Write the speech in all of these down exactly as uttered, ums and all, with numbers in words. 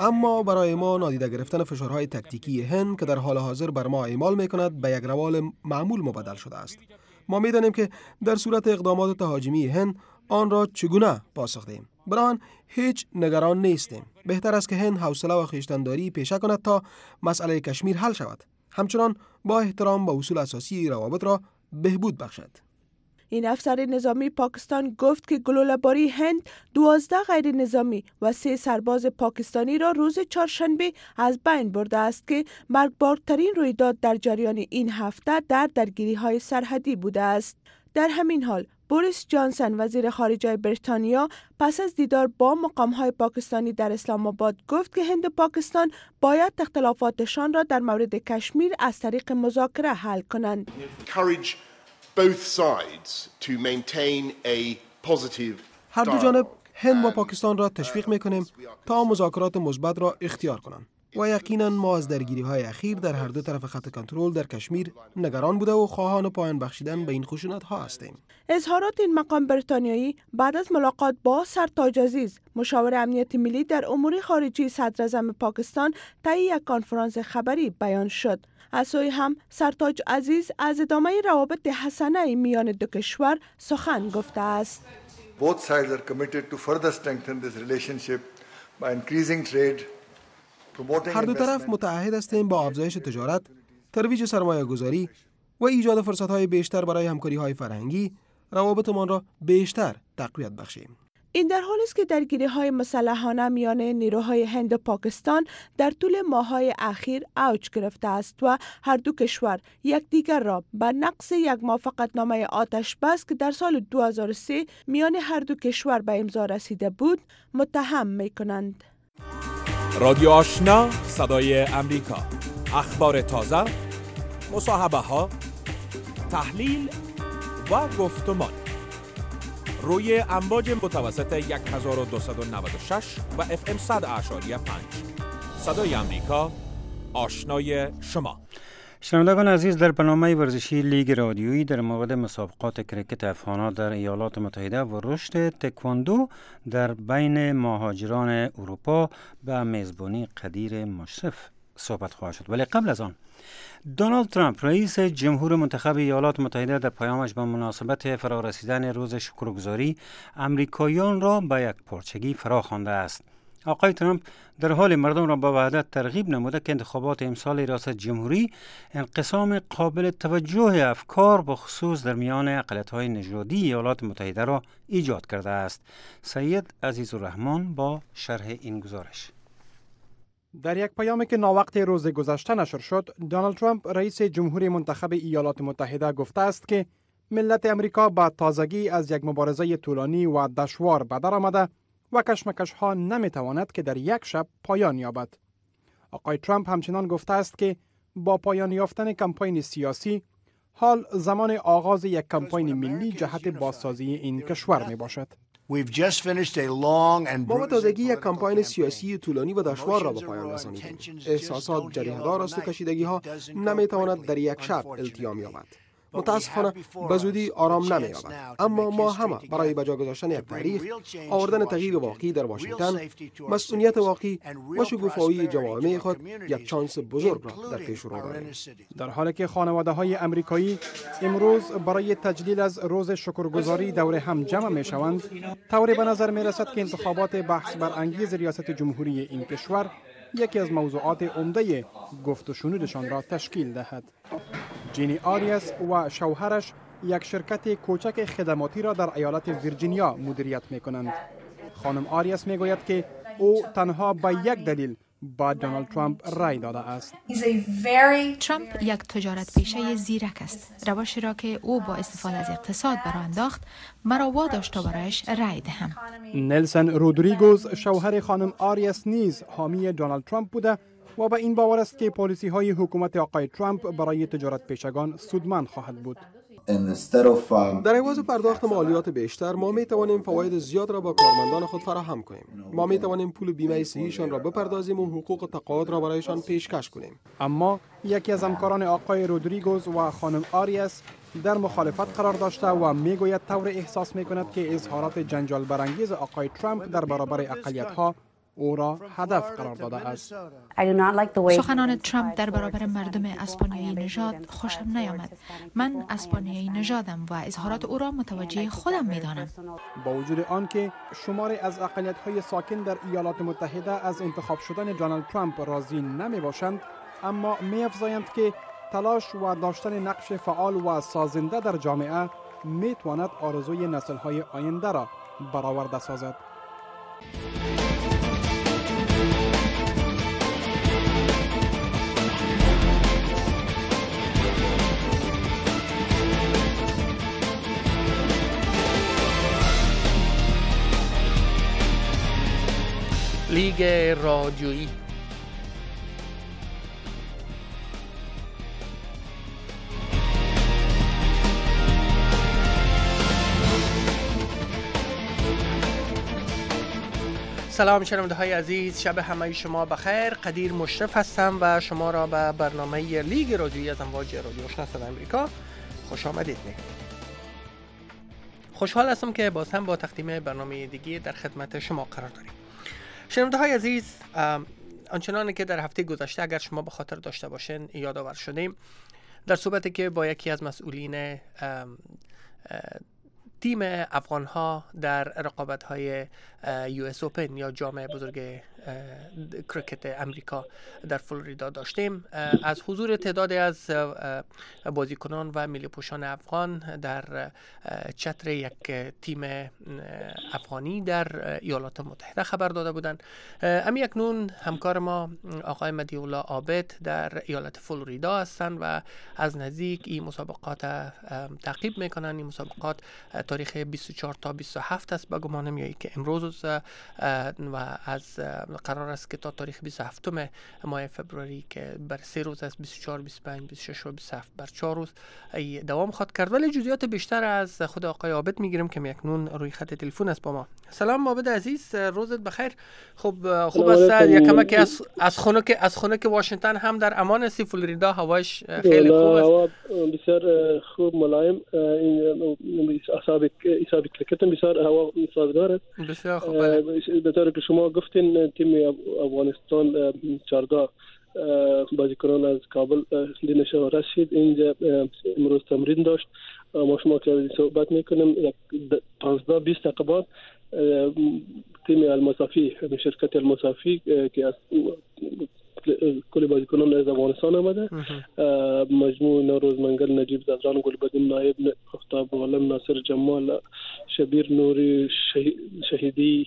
اما برای ما نادیده گرفتن فشارهای تکتیکی هند که در حال حاضر بر ما اعمال میکند به یک روال معمول مبدل شده است. ما میدانیم که در صورت اقدامات تهاجمی هند آن را چگونه پاسخ دهیم. بران هیچ نگران نیستیم. بهتر است که هند حوصله و خویشتنداری پیشه کند تا مسئله کشمیر حل شود. همچنان با احترام به اصول اساسی روابط را بهبود بخشد. این افسر نظامی پاکستان گفت که گلوله‌باری هند دوازده غیر نظامی و سه سرباز پاکستانی را روز چهارشنبه از بین برده است که مرگبارترین رویداد در جریان این هفته در درگیری‌های سرحدی بوده است. در همین حال بوریس جانسن وزیر خارجه بریتانیا پس از دیدار با مقام‌های پاکستانی در اسلام آباد گفت که هند و پاکستان باید اختلافاتشان را در مورد کشمیر از طریق مذاکره حل کنند. Both sides to maintain a positive هر دو جانب هند و پاکستان را تشویق می‌کنیم تا مذاکرات مثبت را اختیار کنند و یقیناً ما از درگیری‌های اخیر در هر دو طرف خط کنترل در کشمیر نگران بوده و خواهان پایان بخشیدن به این خشونت‌ها هستیم. اظهارات این مقام بریتانیایی بعد از ملاقات با سرتاج عزیز مشاور امنیت ملی در امور خارجی صدر اعظم پاکستان طی یک کنفرانس خبری بیان شد. از سوی هم سرتاج عزیز از ادامه روابط حسنه میان دو کشور سخن گفته است. Both sides are committed to further strengthen this relationship by increasing trade, promoting هر دو طرف متعهد هستیم با افزایش تجارت، ترویج سرمایه گذاری و ایجاد فرصت‌های بیشتر برای همکاری‌های فرهنگی روابطمان را بیشتر تقویت بخشیم. این در حالی است که درگیری‌های مسلحانه میان نیروهای هند و پاکستان در طول ماه‌های اخیر اوج گرفته است و هر دو کشور یکدیگر را به نقض یک موافقتنامه آتش بس که در سال دو هزار و سه میان هر دو کشور به امضا رسیده بود متهم می‌کنند. رادیو آشنا صدای امریکا، اخبار تازه، مصاحبه‌ها، تحلیل و گفتمان روی امواج متوسط هزار و دویست و نود و شش و اف ام صد اعشاری پنج. صدای امریکا، آشنای شما. شنوندگان عزیز، در برنامه ورزشی لیگ رادیویی در مورد مسابقات کریکت افغان‌ها در ایالات متحده و رشد تکواندو در بین مهاجران اروپا به میزبانی قدیر مشرف صحبت خواهد شد. ولی قبل از آن دونالد ترامپ رئیس جمهور منتخب ایالات متحده در پیامش به مناسبت فرارسیدن روز شکرگزاری امریکاییان را به یک پارچگی فرا خوانده است. آقای ترامپ در حال مردم را به وحدت ترغیب نموده که انتخابات امسال ریاست جمهوری انقسام قابل توجه افکار بخصوص در میان اقلیت‌های نژادی ایالات متحده را ایجاد کرده است. سید عزیزالرحمن با شرح این گزارش. در یک پیامی که ناوقت روز گذشته نشر شد، دونالد ترامپ رئیس جمهوری منتخب ایالات متحده گفته است که ملت امریکا با تازگی از یک مبارزه طولانی و دشوار به در آمده و کشمکش ها نمی تواند که در یک شب پایان یابد. آقای ترامپ همچنان گفته است که با پایان یافتن کمپاین سیاسی، حال زمان آغاز یک کمپاین ملی جهت بازسازی این کشور می باشد. با تازگی یک کمپاین سیاسی طولانی و دشوار را به پایان رسانیدیم. احساسات جریحه‌دار است و کشیدگی‌ها نمی‌تواند در یک شب التیام یابد. متاسفانه به زودی آرام نمی‌یابد. اما ما همه برای بجا گذاشتن یک تاریخ، آوردن تغییر واقعی در واشنگتن، مسئولیت واقعی و شکوفایی جوامع خود یک چانس بزرگ را در پیش رو داریم. در حالی که خانواده‌های امریکایی امروز برای تجلیل از روز شکرگزاری دور هم جمع می‌شوند، طوری به نظر می‌رسد که انتخابات بحث برانگیز ریاست جمهوری این کشور یکی از موضوعات عمده گفت و شنودشان را تشکیل دهد. جینی آریاس و شوهرش یک شرکت کوچک خدماتی را در ایالت ویرجینیا مدیریت می‌کنند. خانم آریاس می‌گوید که او تنها به یک دلیل با دونالد ترامپ رای داده است. ترامپ یک تجارت پیشه زیرک است. روشی را که او با استفاده از اقتصاد برآورد انداخت، مرا واداشت تا برایش رای دهم. نلسن رودریگوز شوهر خانم آریاس نیز حامی دونالد ترامپ بوده و به این باور است که پالیسی‌های حکومت آقای ترامپ برای تجارت پیشگان سودمند خواهد بود. در عوض پرداخت مالیات بیشتر، ما می توانیم فواید زیاد را با کارمندان خود فراهم کنیم. ما می توانیم پول بیمه صحیشان را بپردازیم و حقوق تقاعد را برایشان پیشکش کنیم. اما یکی از همکاران آقای رودریگوز و خانم آریاس در مخالفت قرار داشته و میگوید طور احساس میکند که اظهارات جنجال برانگیز آقای ترامپ در برابر اقلیت‌ها او را هدف قرار داده است. سخنان ترامپ در برابر مردم اسپانیایی نژاد خوشم نیامد. من اسپانیایی نژادم و اظهارات او را متوجه خودم می‌دانم. با وجود آنکه شماری از اقلیت‌های ساکن در ایالات متحده از انتخاب شدن دونالد ترامپ راضی نمی‌باشند، اما می‌افزایند که تلاش و داشتن نقش فعال و سازنده در جامعه می‌تواند آرزوی نسل‌های آینده را برآورده سازد. لیگ رادیویی. سلام شنونده های عزیز، شب همه شما بخیر. قدیر مشرف هستم و شما را به برنامه لیگ رادیویی از امواج رادیو آشنا صدای امریکا خوش آمدید میگم. خوشحال هستم که باز هم با تقدیم برنامه دیگه در خدمت شما قرار داریم. شنونده های عزیز، آنچنانی که در هفته گذشته اگر شما به خاطر داشته باشین یادآور شدیم، در صحبتی که با یکی از مسئولین تیم افغان ها در رقابت های یو اس اوپن یا جام بزرگ کرکت امریکا در فلوریدا داشتیم، از حضور تعدادی از بازیکنان و ملی پوشان افغان در چتر یک تیم افغانی در ایالات متحده خبر داده بودند. امی اکنون همکار ما آقای مدی‌الله عابد در ایالت فلوریدا هستند و از نزدیک این مسابقات تعقیب میکنن. این مسابقات تاریخ بیست و چهار تا بیست و هفت است به گمان میایی که امروز و از قرار است که تا تاریخ بیست و هفتم ماه فبروری که بر سه روز است، بیست و چهار، بیست و پنج، بیست و شش و بیست و هفت، بر چهار روز دوام خواهد کرد. ولی جزئیات بیشتر از خود آقای عابد میگیریم که اکنون روی خط تلفن است با ما. سلام عابد عزیز، روزت بخیر. خب خوب است یکم که از از خونه که از خونه که واشنگتن هم در امان است، فلوریدا هواش خیلی خوب است. هوا بسیار خوب ملایم، این اعصاب اعصاب کرکت بسیار هوا سازگار است. بسیار خوب. به طور که شما گفتین تیم افغانستان چهارده بازیکنان از کابل دینشا رسید اینجا امروز تمرین داشت. ما شما که صحبت میکنیم یک پانزده بیست دقیقه بعد تیم المصافی شرکت المصافی که از کل بازیکنان از افغانستان آمده، مجموع نوروز منگل، نجیب زدران، گلبدین نایب، آفتاب عالم، ناصر جمال، شبیر نوری، شهیدی،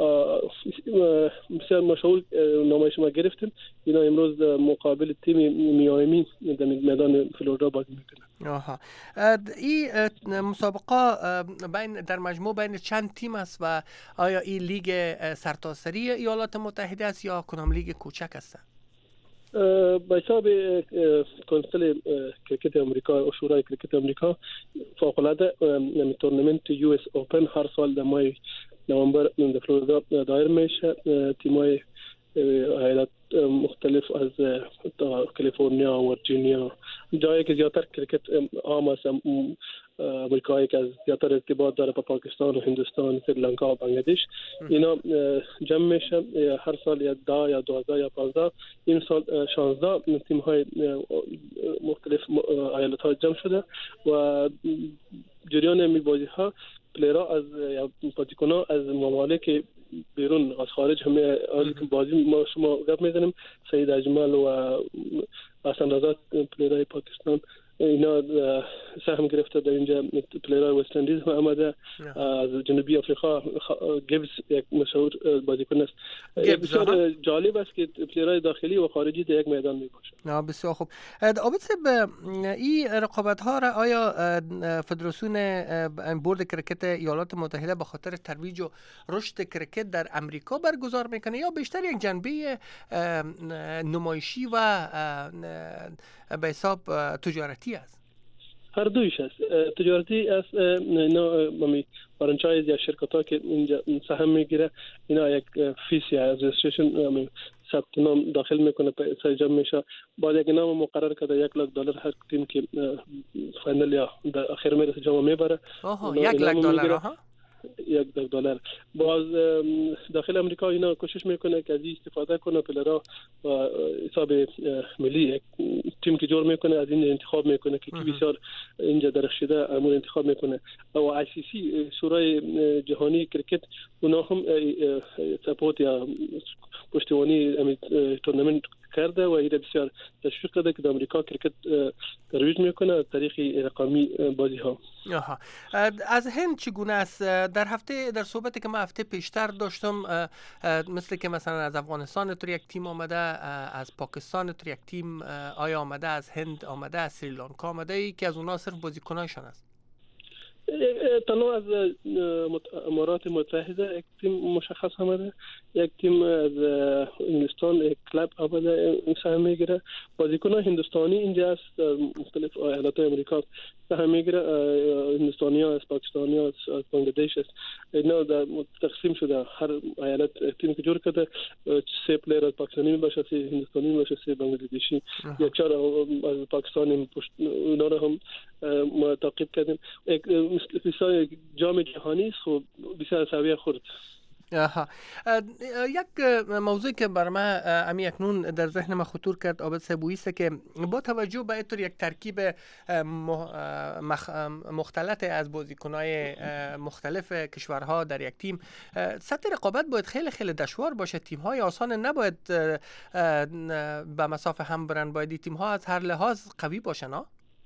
بسیار مشغول نمایش ما گرفتیم. اینا امروز مقابل تیم میامی در میدان فلوریدا بازی میکنن. آها، این مسابقه بین در مجموع بین چند تیم است و آیا این لیگ سرتاسری ایالات متحده است یا کدام لیگ کوچک است؟ به حساب کنسل کرکت امریکا و شورای کرکت امریکا فوق‌العاده یعنی تورنمنت یو اس اوپن هر سال در ماه نوامبر در فلوریدا دایر میشه. تیم‌های ایالات مختلف از کالیفرنیا و ورجینیا، جایی که زیادتر کرکت عام است، امریکایی که از زیادتر ارتباط داره با پاکستان و هندوستان، سریلانکا و بنگلادش، اینا جمع میشه هر سال یا ده یا دوازده یا پانزده. این سال شانزده تیم‌های مختلف ایالت‌ها جمع شده و جریان می‌بازی‌ها پلیرها از یا بازیکن‌ها از ممالک بیرون از خارج همه بازی ما شما گپ میزنیم. سید اجمل و حسن رضا پلیرهای پاکستان اینا سهم گرفته در اینجا. پلیرهای وست اندیز هم آمده، از جنوبی آفریقا گیبز یک مشهور بازیکن است. بسیار جالب است که پلیرهای داخلی و خارجی در یک میدان میباشند. نه بسیار خوب. عابد صاحب، این رقابت ها را آیا فدراسیون بورد کرکت ایالات متحده به خاطر ترویج و رشد کرکت در امریکا برگزار میکنه یا بیشتر یک جنبه نمایشی و به حساب تجارتی است؟ هر دویش است. تجارتی است، اینا ممی فرانچایز یا شرکت ها که اینجا سهم میگیره اینا یک فیس یا رجیستریشن ثبت نام داخل میکنه، پیسه جمع میشه، بعد یک نام مقرر کرده یک لاک دلار هر تیم که فاینال یا در آخر میرسه جمع میبره. آها یک لاک دلار. آها یک دلار. باز داخل امریکا اینا کوشش میکنه که از این استفاده کنه پلیرها و حساب ملی تیم که جور میکنه از این انتخاب میکنه که کی بسیار اینجا درخشیده امور انتخاب میکنه. و آی سی سی شورای جهانی کرکت اونا هم سپورت یا پشتیبانی تورنمنت کرده و ایده بسیار تشویق کرده که در امریکا کرکت ترویج میکنه از طریق رقمی بازی ها. آها. از هند چگونه است؟ در هفته در صحبتی که من هفته پیشتر داشتم مثل که مثلا از افغانستان تو یک تیم آمده، از پاکستان تو یک تیم آیا آمده، از هند آمده، از سریلانکا آمده، ای که از اونها صرف بازیکنایشان است؟ تنها از امارات متحده یک تیم مشخص آمده، یک تیم از هندوستان یک کلاب آمده سهم میگیره. بازیکنان هندوستانی اینجا است، مختلف ایالات امریکا سهم میگیره. هندوستانی ها از پاکستانی ها از بنگلادش است. اینا تقسیم شده، هر ایالت تیم که جور کرده، سه پلیر از پاکستانی باشه، سه هندوستانی باشه، سه بنگلادشی. یک چهار از پاکستانی اونا رو هم ما تعقیب کردیم. یک بسیار جام جهانی است، خب بسیار سویه خورد. آها. یک موضوع که بر من امی اکنون در ذهن من خطور کرد عابد صاحب است که با توجه به اینطور یک ترکیب مختلط از بازیکن‌های مختلف کشورها در یک تیم، سطح رقابت باید خیلی خیلی دشوار باشه. تیم‌های آسان نباید به مسافه هم برن، باید تیم‌ها از هر لحاظ قوی باشن. ها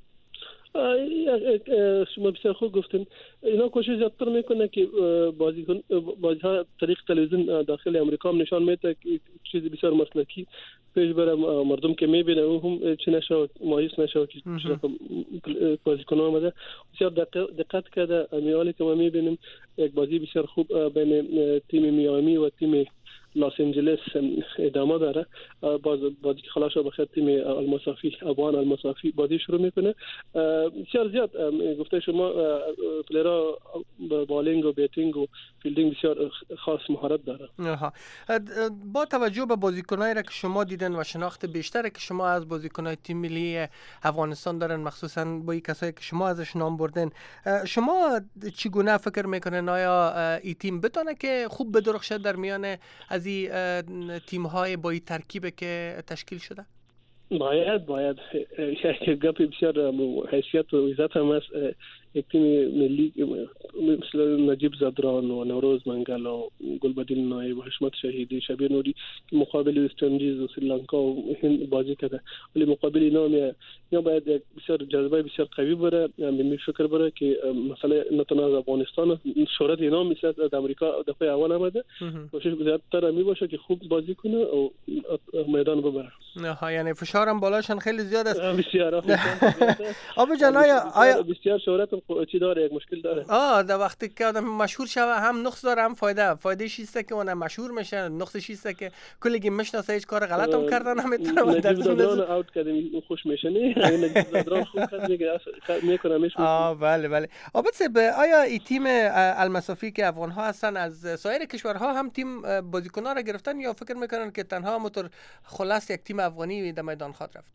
شما بسیار خوب گفتین. اینا کوشش زیادتر میکنه که بازیکن بازی‌ها طریق تلویزیون داخل امریکا هم نشان میده که چیز بسیار مسلکی پیش بره، مردم که میبینه او هم چه نشه مایوس نشه که بازیکن آمده. بسیار دقت کرده. امیالی که ما میبینیم یک بازی بسیار خوب بین تیم میامی و تیم لاس آنجلس ادامه داره. باز بازی که خلاص بخیر تیم المصافی افغان المصافی بازی شروع میکنه. بسیار زیاد گفته شما پلیرها بالینگ و بیتینگ و فیلدینگ بسیار خاص مهارت داره. آها. با توجه به بازیکنایی را که شما دیدن و شناخت بیشتری که شما از بازیکنای تیم ملی افغانستان دارن، مخصوصا با این کسایی که شما ازش نام بردن، شما چگونه فکر میکنن آیا این تیم بتونه که خوب بدرخشه در میان از این تیم‌های با این ترکیب که تشکیل شده؟ باید باید یک گپی بسیار حیثیت و عزت هم است. یک تیم ملی مثل نجیب زدران و نوروز منگل و گلبدین نایب و حشمت شهیدی، شبیر نوری که مقابل وست اندیز و سریلانکا و هند بازی کرده، ولی مقابل اینا یا باید یک بسیار جذبه بسیار قوی بره. می فکر بره که مثلا نتونه از افغانستان شهرت اینا مثل از امریکا دفعه اول آمده، کوشش زیادتر می باشه که خوب بازی کنه و میدان ببره. نه یعنی فشارم بالاشون خیلی زیاد است. بسیار آب جان آیا بسیار شهرت چی داره، یک مشکل داره. آه در وقتی که آدم مشهور شوه هم نقص داره هم فایده. فایده شیسته که اون مشهور میشه، نقص شیسته که کلی میشناسه هیچ کار غلط هم کردن نمیتونه. نجیب زدران اوت کردیم خوش میشه نه. نجیب زدران خوب کرد میگه میکنه میشه. آه بله بله. عابد صاحب آیا این تیم المصافی که افغان ها هستن از سایر کشورها هم تیم بازیکن‌ها را گرفتن یا فکر میکنن که تنها موتور خلاص یک تیم افغانی در میدان خواهد رفت؟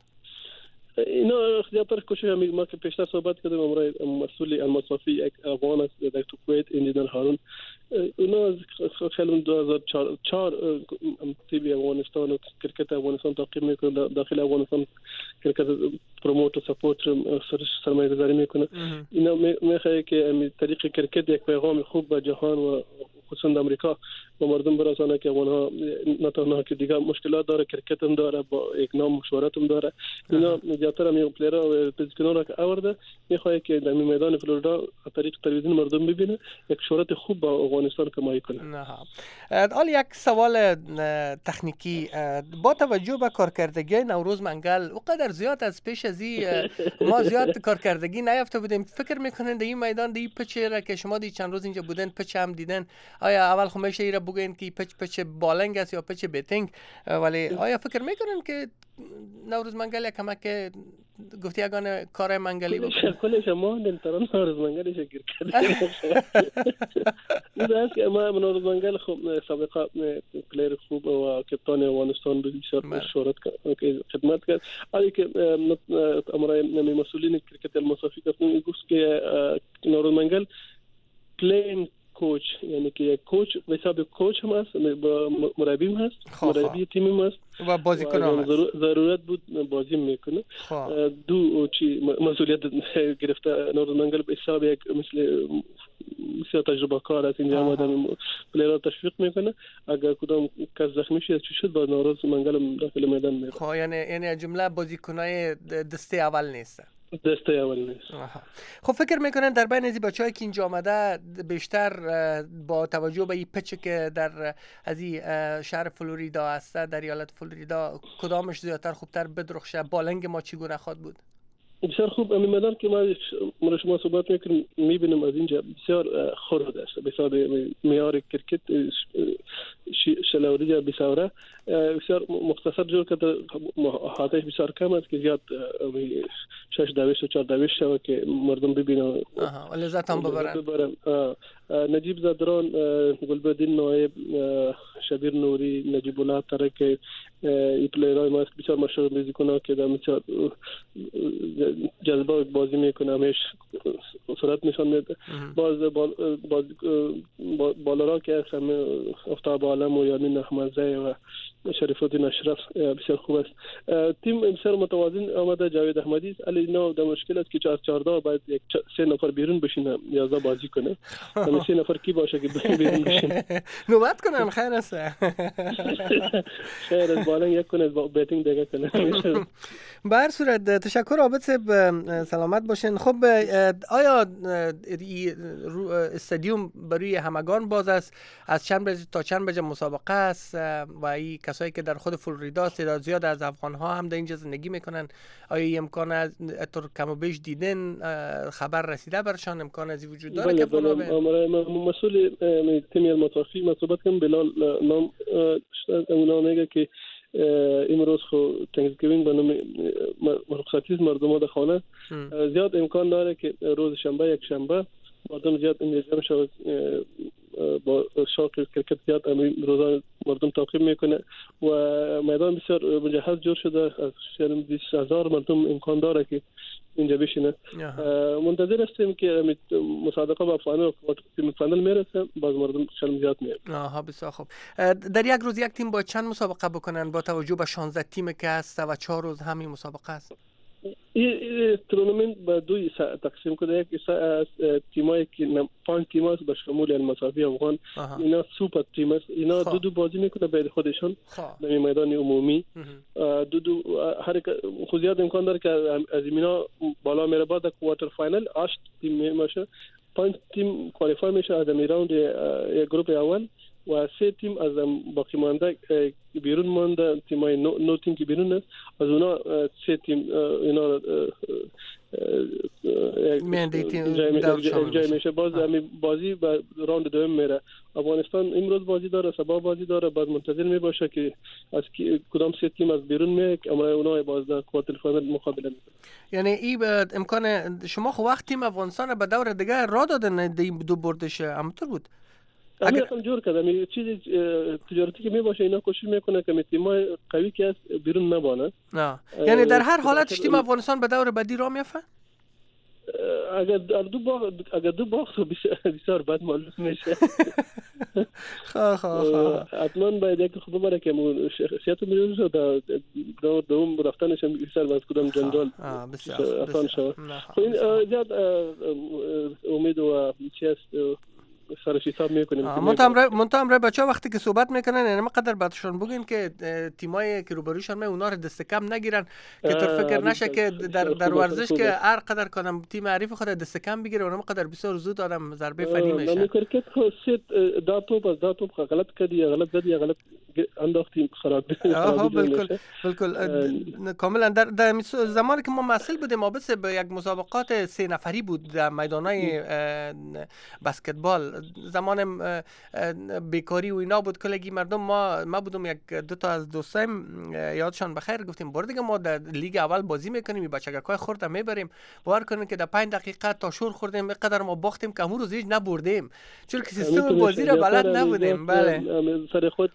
اینا زیادتر کوشش ما که پیشتر صحبت کردیم امروز مسئول المصافی یک افغان است در کویت انجینیر هارون. اونا خیلی دو هزار و چهار تیم افغانستان و کرکت افغانستان تعقیب میکنه، داخل افغانستان کرکت پروموت و سپورت سرمایه گذاری میکنه. اینا میخواد که طریق کرکت یک پیغام خوب به جهان و خصوصا امریکا و مردم برسانه که اونها نه تنها که دیگه مشکلات داره، کرکت هم داره، با یک نام مشورت هم داره. اینا زیادتر هم یک پلیرها و بازیکنان را که آورده میخواد که در میدان فلوریدا از طریق تلویزیون مردم ببینه، یک شهرت خوب با افغانستان کمایی کنه. نه حال یک سوال تکنیکی، با توجه به کارکردگی نوروز منگل اونقدر زیاد از پیش از این ما زیاد کارکردگی نیافته بودیم، فکر میکنین در این میدان دی پچ را که شما دی چند روز اینجا بودن پچ هم دیدن، آیا اول خو میشه ایرا بگین که پچ پچ بالنگ است یا پچ بیتینگ، ولی آیا فکر میکنن که نوروز منگل یک کمک که گفتی اگان کار منگلی بکنه؟ کلش ما دلتران نوروز منگلش گیر کرده. این است که ما نوروز منگل خوب سابقه پلیر خوب و کپتان افغانستان بسیار شهرت خدمت کرد. ولی که امرای مسئولین کرکت المصافی گفتن گفت که نوروز منگل پلین کوچ، یعنی که یک کوچ به حساب کوچ هم هست، مربی هم هست، مربی تیم هم هست و بازیکن هم هست. ضرورت بود بازی میکنه. دو چی مسئولیت گرفته نورمنگل به حساب یک مثل مثل تجربه کار است، اینجا آمدن پلیرها تشویق میکنه. اگر کدام کس زخمی شد چی شد با نوروز منگل داخل میدان میره. خب یعنی یعنی جمله بازیکنای دسته اول نیست. دسته اول نیست. خب فکر میکنن در بین از بچه‌ای که اینجا آمده بیشتر با توجه به این پچ که در از این شهر فلوریدا است، در ایالت فلوریدا، کدامش زیادتر خوبتر بدرخشه؟ بالنگ ما چگونه خواهد بود؟ بسیار خوب. امی مدار که ما مرا شما صحبت میکنیم میبینیم از اینجا بسیار خرد است. بسیار معیار کرکت شلاوری بسیاره بسیار مختصر جور کرده، حاتش بسیار کم است که زیاد شش دویش و چهار دویش شود که مردم ببینن و لذت هم ببرن. نجیب زادران، گلبدین نایب، شبیر نوری، نجیب الله ترک، این پلیرهای ما است بسیار مشهور بازیکن‌ها که در بسیار جذبه بازی میکنه، همیش سرعت نشان میده. باز باز بالارا که هست همه افتاب عالم و یامین احمدزی و شریف الدین اشرف بسیار خوب است. تیم بسیار متوازن آمده. جاوید احمدی است، ولی اینا در مشکل است که چهار چهارده باید یک سه نفر بیرون بشینه، یازده بازی کنه. همین سه نفر کی باشه که بیرون بشینه؟ نوبت کنن خیر است. خیر است، بالنگ یک کنه، بیتینگ دیگه کنه. به هر صورت تشکر عابد صاحب، سلامت باشین. خب آیا استادیوم برای همگان باز است؟ از چند بجه تا چند بجه مسابقه است و این کسایی که در خود فلوریدا تعداد زیاد از افغان ها هم در اینجا زندگی میکنن، آیا این امکان از طور کم و بیش دیدن خبر رسیده برشان؟ امکان از این وجود داره که افغان ها مسئول تیم المطرفی مصوبت کنم بلال نام اونا میگه که امروز خو تنکسگیوینگ به نام رخصتی مردم ها در خانه، زیاد امکان داره که روز شنبه یک شنبه مردم زیاد انجام شود با شوق کرکت زیاد روزا مردم تعقیب میکنه و میدان بسیار مجهز جور شده. از بیست هزار مردم امکان داره که اینجا بشینه. منتظر هستیم که مسابقه با فاینال تیم فاینال میرسه، باز مردم خیلی زیاد میاد. آها بسیار خوب. در یک روز یک تیم با چند مسابقه بکنن با توجه به شانزده تیم که هست و چهار روز همین مسابقه است؟ این تورنمنت به دو تقسیم کرده. یک تیمایی که پنج تیم است به شمول المساوی افغان، اینا سوپر تیم است. اینا دو دو بازی میکنه بین خودشون در میدان عمومی. دو دو هر خود زیاد امکان داره که از اینا بالا میره. بعد کوارتر فاینال هشت تیم میشه، پنج تیم کوالیفای میشه از این راوند یک گروه اول و سه تیم از باقی مانده بیرون مانده، تیمای نو, نو تیم که بیرون است، از اونا سه تیم اینا میانده تیم جای میشه. باز همین بازی به راوند دوم میره. افغانستان امروز بازی داره، سبا بازی داره، باز منتظر میباشه که از کدام سه تیم از بیرون میاد، اما اونا باز در کوارتر فاینال مقابله میکنن. یعنی این امکان شما خو وقت تیم افغانستان به دور دیگه را دادن این دو بردش همونطور بود؟ اگر هم جور کردم این چیز تجارتی که میباشه اینا کوشش میکنه که تیمای قوی که است بیرون نبانه. یعنی در هر حالت تیم افغانستان به دور بعدی را میافه؟ اگر دو باخت اگر دو باخت بسیار بد معلوم میشه. خواه خواه خواه حتما باید یک خوب ببره که شخصیت میلیون شد در دوم رفتنش هم بسیار باید کدام جنرال آسان شد. این زیاد امید و چی است سرش حساب میکنیم. منتها امره بچه ها وقتی که صحبت میکنن یعنی مقدر باتشون بگین که تیمایی که روبروشان می اونا رو دست کم نگیرن که طور فکر نشه که در در ورزش که هر قدر کنم تیم حریف خود دست کم بگیره اونم قدر بسیار زود آدم ضربه فنی میشه. در کرکت خود سیت دا توپ از دا توپ غلط کردی غلط زدی غلط انداختی خراب. آها بالکل بالکل کاملا در, در زمانی که ما مسئول بودیم ما بس به یک مسابقات سه نفری بود در میدانای بسکتبال، زمان بیکاری و اینا بود کلگی مردم ما ما بودم یک دو تا از دوستایم یادشان بخیر گفتیم بار دیگه ما در لیگ اول بازی میکنیم بچگکای خورده میبریم باور کنین که در پنج دقیقه تا شور خوردیم اینقدر ما باختیم که امروز هیچ نبردیم چون که سیستم بازی را بلد نبودیم. بله سر خود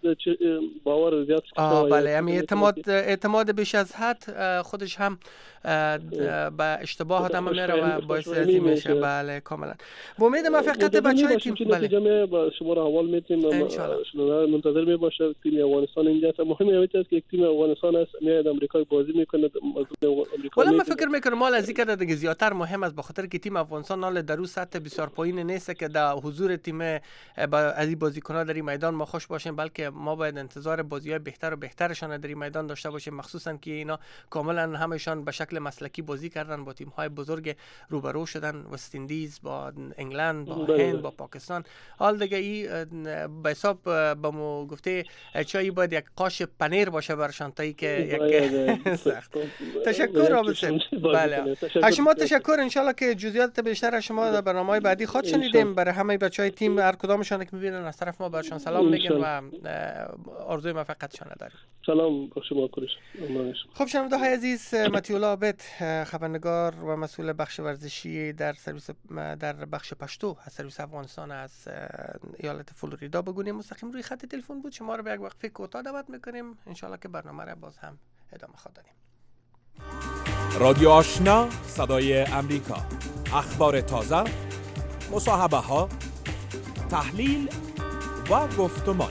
باور زیاد آه بله همین اعتماد اعتماد بیش از حد خودش هم به اشتباهات هم میره و باعث ازی میشه. بله کاملا. با امید موفقیت بچهای تیم. بله با شما را حوال میتیم ان شاء الله منتظر می باشه. تیم افغانستان اینجا مهم اینه که یک تیم افغانستان است میاد امریکا بازی میکنه امریکا. ولی من فکر میکنم مال از اینکه دیگه زیاتر مهم است بخاطر که تیم افغانستان حال در اون سطح بسیار پایین نیست که در حضور تیم از این بازیکن‌ها در این میدان ما خوش باشیم، بلکه ما باید انتظار بازی‌های بهتر و بهترشان در این میدان داشته باشیم، مخصوصا که اینا کاملا همشان به شکل مسلکی بازی کردن، با تیم‌های بزرگ روبرو شدن، وست اندیز با انگلند، با هند، با پاکستان. حال دیگه این به حساب به مو گفته چایی باید یک قاش پنیر باشه برشان تا که یک سخت. تشکر رابطه. بله. شما تشکر. ان شاء الله که جزئیات بیشتر شما در برنامه‌های بعدی خود شنیدیم. برای همه بچهای تیم هر کدامشان که می‌بینن از طرف ما برشان سلام میگن و آرزوی موفقیتشان داریم. سلام با شما کوشش. خب شنونده‌های عزیز، متیولا عابد خبرنگار و مسئول بخش ورزشی در سرویس در بخش پشتو از سرویس افغانستان از ایالت فلوریدا بگونیم مستقیم روی خط تلفن بود. شما رو به یک وقفه کوتاه دعوت می‌کنیم. ان شاءالله که برنامه را باز هم ادامه خواهیم دادیم. رادیو آشنا صدای امریکا، اخبار تازه، مصاحبه ها، تحلیل و گفتمان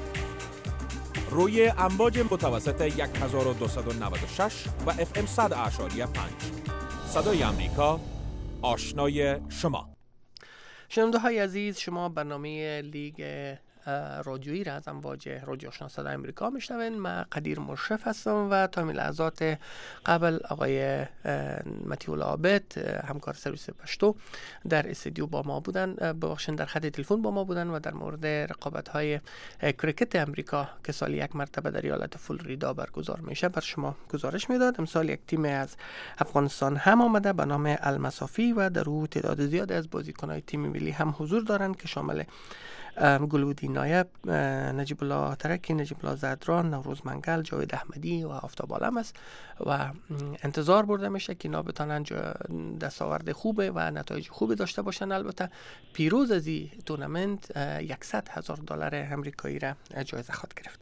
روی امواج متوسط هزار و دویست و نود و شش و اف ام صد اعشاری پنج. صدای امریکا، آشنای شما. شنونده های عزیز، شما برنامه لیگ رادیویی را از امواج رادیو آشنا صدای امریکا میشنوین. من قدیر مشرف هستم و تا این لحظات قبل آقای متیولا عابد همکار سرویس پشتو در استودیو با ما بودن، ببخشید در خط تلفن با ما بودن و در مورد رقابت های کریکت امریکا که سال یک مرتبه در ایالت فلوریدا برگزار میشه بر شما گزارش میداد. امسال یک تیم از افغانستان هم آمده به نام المصافی و در او تعداد زیاد از بازیکن‌های تیم ملی هم حضور دارند که شامل گلودی نایب، نجیب الله ترکی، نجیب الله زدران، نوروز منگل، جاوید احمدی و آفتاب عالم است و انتظار برده میشه که اینا بتونن دستاورد خوبه و نتایج خوبی داشته باشن. البته پیروز از این تورنمنت صد هزار دلار امریکایی را جایزه خواهد گرفت.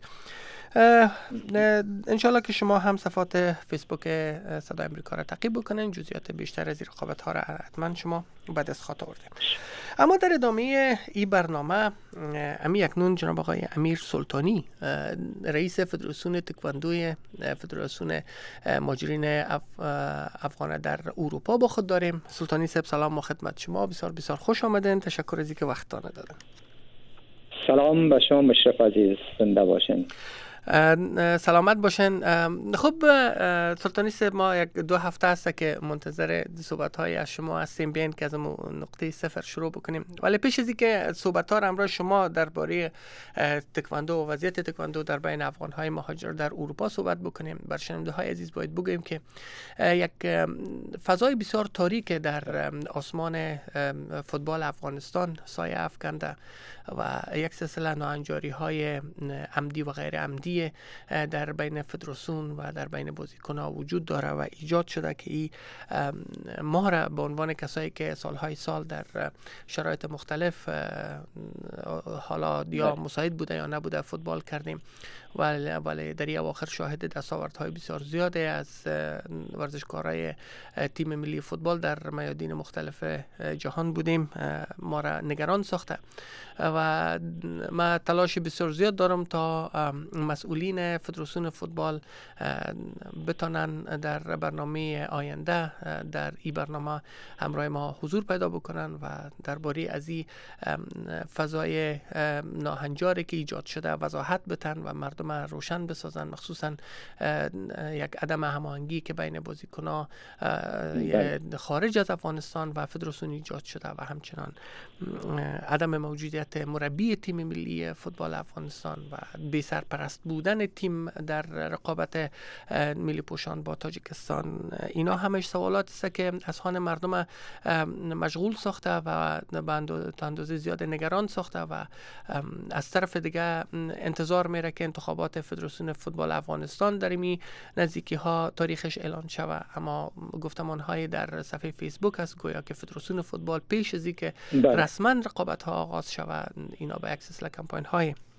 انشالله که شما هم صفحات فیسبوک صدای امریکا را تعقیب بکنین. جزئیات بیشتر از این رقابت ها را حتما شما بعد از خاطر آورده. اما در ادامه این برنامه امی اکنون جناب آقای امیر سلطانی رئیس فدراسیون تکواندوی فدراسیون ماجرین اف... افغان در اروپا با خود داریم. سلطانی صاحب سلام خدمت شما، بسیار بسیار خوش آمدین. تشکر از اینکه وقت دادن. سلام به شما مشرف عزیز، زنده باشین. سلامت باشین. خب سلطانی صاحب، ما یک دو هفته است که منتظر صحبت های از شما هستیم بیاین که از نقطه صفر شروع بکنیم. ولی پیش از اینکه صحبت ها را امروز شما درباره تکواندو و وضعیت تکواندو در بین افغان های مهاجر در اروپا صحبت بکنیم، بر شنونده های عزیز باید بگویم که یک فضای بسیار تاریک در آسمان فوتبال افغانستان سایه افکنده و یک سلسله ناهنجاری های عمدی و غیر عمدی در بین فدراسیون و در بین بازیکن‌ها وجود داره و ایجاد شده که این ما را به عنوان کسایی که سالهای سال در شرایط مختلف حالا یا مساعد بوده یا نبوده فوتبال کردیم، ولی ولی در این اواخر شاهد دستاوردهای بسیار زیاده از ورزشکارای تیم ملی فوتبال در میادین مختلف جهان بودیم. ما را نگران ساخته و ما تلاش بسیار زیاد دارم تا مسئولین فدراسیون فوتبال بتانن در برنامه آینده در این برنامه همراه ما حضور پیدا بکنن و درباره از این فضای ناهنجاری که ایجاد شده وضاحت بتن و مردم روشن بسازن، مخصوصا یک عدم هماهنگی که بین بازیکن‌ها خارج از افغانستان و فدراسیون ایجاد شده و همچنان عدم موجودیت مربی تیم ملی فوتبال افغانستان و بی سرپرست بودن تیم در رقابت ملی پوشان با تاجیکستان، اینا همش سوالات است که اذهان مردم مشغول ساخته و به اندازه زیاد نگران ساخته و از طرف دیگه انتظار میره که انتخابات فدراسیون فوتبال افغانستان در این نزدیکی ها تاریخش اعلان شوه. اما گفتمان های در صفحه فیسبوک است گویا که فدراسیون فوتبال پیش از اینکه رسما رقابت ها آغاز شوه اینا به یک سلسله کمپاین های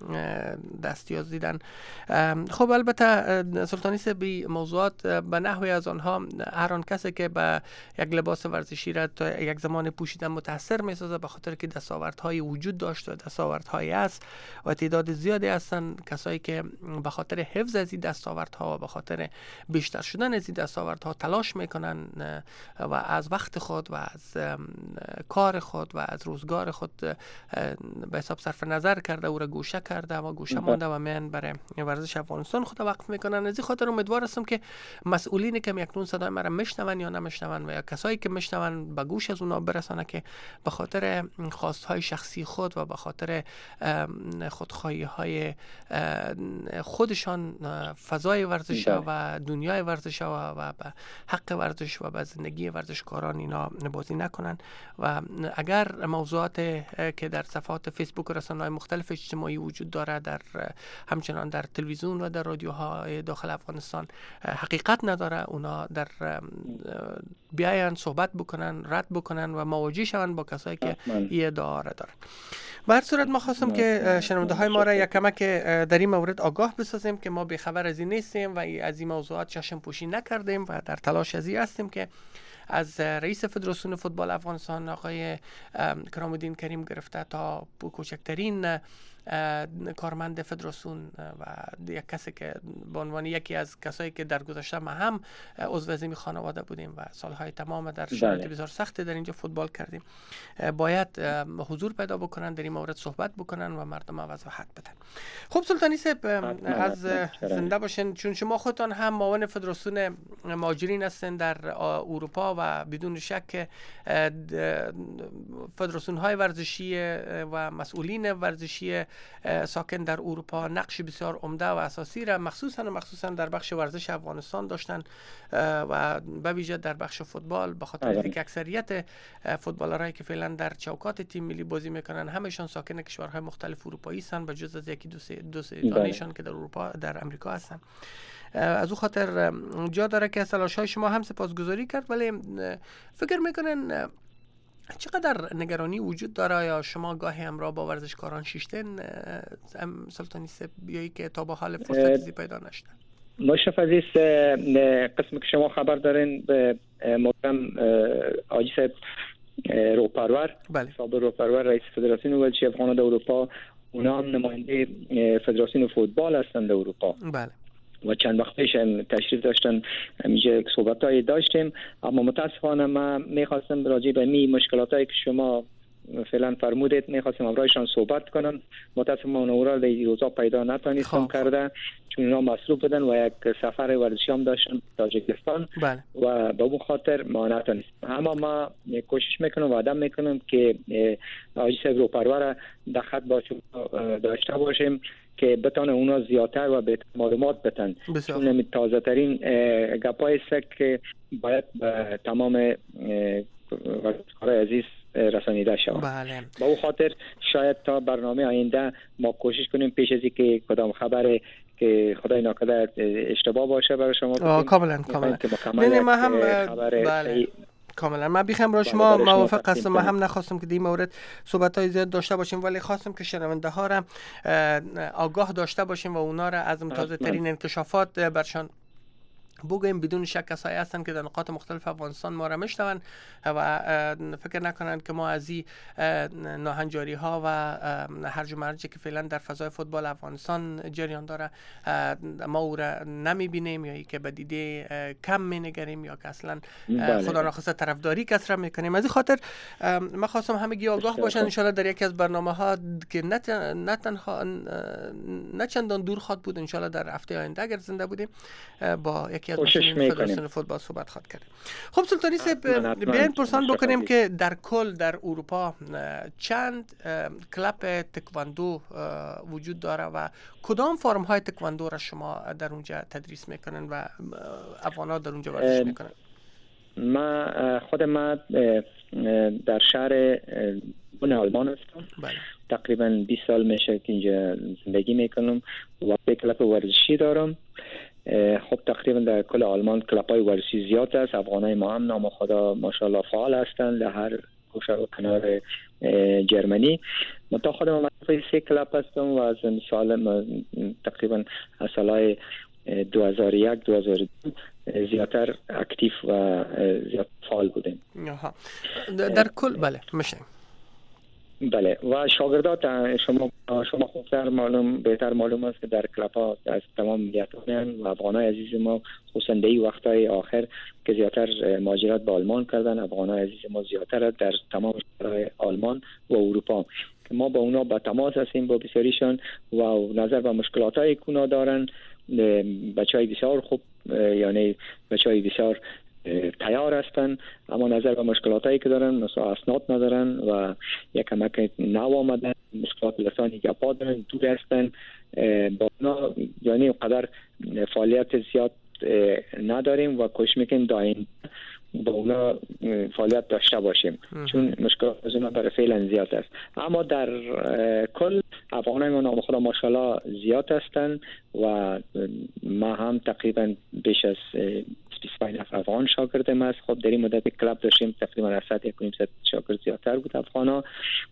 دستیاز دیدن. خب البته سلطانی صاحب موضوعات به نحوی از آنها هر آن کسی که به یک لباس ورزشی را تا یک زمان پوشیدن متاثر می‌سازه، به خاطر که دستاوردهای وجود داشت و دستاوردهایی است و تعداد زیادی هستند کسایی که به خاطر حفظ از این دستاوردها و به خاطر بیشتر شدن از این دستاوردها تلاش میکنن و از وقت خود و از کار خود و از روزگار خود به حساب صرف نظر کرده او را گوشه کرده و گوشه مانده و میان برای ورزش افغانستان خود وقف میکنن. از این خاطر امیدوار هستم که مسئولینی که اکنون صدای مرا میشنون یا نمیشنون و یا کسایی که میشنون به گوش از اونا برسانه که به خاطر خواستهای شخصی خود و به خاطر خودخواهی های خودشان فضای ورزش و دنیای ورزش و به حق ورزش و به زندگی ورزشکاران اینا بازی نکنن. و اگر موضوعات که در صفحات فیسبوک و رسانه‌های مختلف اجتماعی وجود داره، در همچنان در تلویزیون و در رادیوهای داخل افغانستان حقیقت نداره، اونا در بیاین صحبت بکنن، رد بکنن و مواجه شون با کسایی که این ادعا را دارن. به هر صورت ما خواستم که شنونده های ما را یک کمک در این مورد آگاه بسازیم که ما بی‌خبر از این نیستیم و از این موضوعات چشم پوشی نکردیم و در تلاش از این هستیم که از رئیس فدراسیون فوتبال افغانستان آقای کرام الدین کریم گرفته تا کوچکترین کارمند فدراسیون و یک کسی که به عنوان یکی از کسایی که در گذشته ما هم عضو از خانواده بودیم و سالهای تمام در شرایط بسیار سخت در اینجا فوتبال کردیم، باید حضور پیدا بکنن، در این مورد صحبت بکنن و مردم وضاحت بدن. خب سلطانی صاحب از زنده باشین، چون شما خودتان هم معاون فدراسیون مهاجرین هستین در اروپا و بدون شک فدراسیون های ورزشی و مسئولین ورزشی ساکن در اروپا نقش بسیار عمده و اساسی را مخصوصا مخصوصا در بخش ورزش افغانستان داشتن و به ویژه در بخش فوتبال، به خاطر اینکه اکثریت فوتبالرایی که فعلا در چوکات تیم ملی بازی میکنن همشون ساکن کشورهای مختلف اروپایی هستند، به جز از یکی دو سه دو سه دانشان که در اروپا در امریکا هستن. از او خاطر جا داره که تلاش‌های شما هم سپاسگزاری کرد، ولی فکر میکنن چقدر نگرانی وجود داره یا شما گاهی همراه با ورزشکاران شیشتن سلطانی صاحب بیایی که تا به حال فرصتی پیدا نشده؟ مشرف عزیز، قسم که شما خبر دارین به محترم حاجی صاحب روپرور، سابق روپرور رئیس فدراسیون ورزشی افغانان در اروپا، اونا هم نماینده فدراسیون فوتبال هستند در اروپا. بله. و چند وقت پیش تشریف داشتن، اینجا صحبتایی داشتیم، اما متاسفانه ما میخواستم راجع به می مشکلاتایی که شما فعلا فرمودید میخواستم امرایشان صحبت کنم. متاسفانه اونورا در روزا پیدا نتونستم کرده چون اونا مصروف بودن و یک سفر ورزشی هم داشتن تاجیکستان. بله. و به اون خاطر ما نتونستم، اما ما کوشش میکنم و آدم میکنم که حاجی صاحب روپرور در خط با داشته باشیم که بتانه اونا زیادتر و به معلومات بتن، چون نمی تازه ترین گپای است که باید به تمام ورزشکارای عزیز رسانیده شود. بله. با اون خاطر شاید تا برنامه آینده ما کوشش کنیم پیش از اینکه کدام خبر که خدای ناکرده اشتباه باشه برای شما بگیم. کاملا کاملا. نه ما هم بله. کاملا من بیخم را شما موافق هستم. من هم نخواستم که در این مورد صحبت‌های زیاد داشته باشیم، ولی خواستم که شنونده ها را آگاه داشته باشیم و اونا را از تازه ترین انکشافات برشان بگویم. بدون شک کسایی هستن که در نقاط مختلف افغانستان ما را میشنون و فکر نکنند که ما از این ناهنجاری ها و هرج و مرجی که فعلا در فضای فوتبال افغانستان جریان داره ما او را نمیبینیم یا که به دیده کم مینگریم یا که اصلا خدا ناخواسته طرفداری کس را میکنیم. از این خاطر من خواستم همگی آگاه باشن ان شاء الله در یکی از برنامه ها که نه تنها نه چندان دور خواهد بود، ان شاء الله در هفته آینده اگر زنده بودیم با یکی از فدراسیون فوتبال صحبت خواهد کردیم. خب سلطانی صاحب بیاین پرسان بکنیم که در کل در اروپا چند کلاب تکواندو وجود داره و کدام فرم های تکواندو را شما در اونجا تدریس میکنن و افغان‌ها در اونجا ورزش میکنن؟ ما خود ما در شهر بن آلمان هستم. بله. تقریبا بیست سال میشه که اینجا زندگی میکنم و یک کلاب ورزشی دارم. خب تقریبا در کل آلمان کلاب‌های ورزشی زیاد است. افغانای ما هم نام خدا ماشاءالله فعال هستند، در هر و کنار جرمنی. منتها خودم مسئول سه کلاب هستم و از سال تقریبا از سالهای دو هزار و یک دو هزار و دو زیادتر اکتیو و زیاد فعال بودیم. در کل بله میشه. بله و شاگردات شما شما خوبتر معلوم بهتر معلوم است که در کلاب ها از تمام ملیت‌ها و افغانای عزیز ما خصوصا در وقتهای آخر که زیادتر مهاجرت به آلمان کردن، افغانای عزیز ما زیادتر در تمام شهرهای آلمان و اروپا که ما با اونا با تماس هستیم با بسیاریشان و نظر به مشکلات‌های که اونا دارن. بچهای بسیار خوب یعنی بچهای بسیار تیار هستن، اما نظر به مشکلاتایی که دارن مثلا اسناد ندارن و یک کمک نو آمدن، مشکلات لسانی گپا دارن، دور هستن با اونا یعنی قدر فعالیت زیاد نداریم و کوشش میکنیم دائم با اونا فعالیت داشته باشیم چون مشکلات از اونا برای فعلا زیاد است. اما در کل افغانای ما نام خدا ماشاءالله زیاد هستن و ما هم تقریبا بیش از بیست و پنج نفر افغان شاگردم است. خب در این مدت کلاب داشتیم تقریبا از صد یک و نیم صد شاگرد زیادتر بود افغانا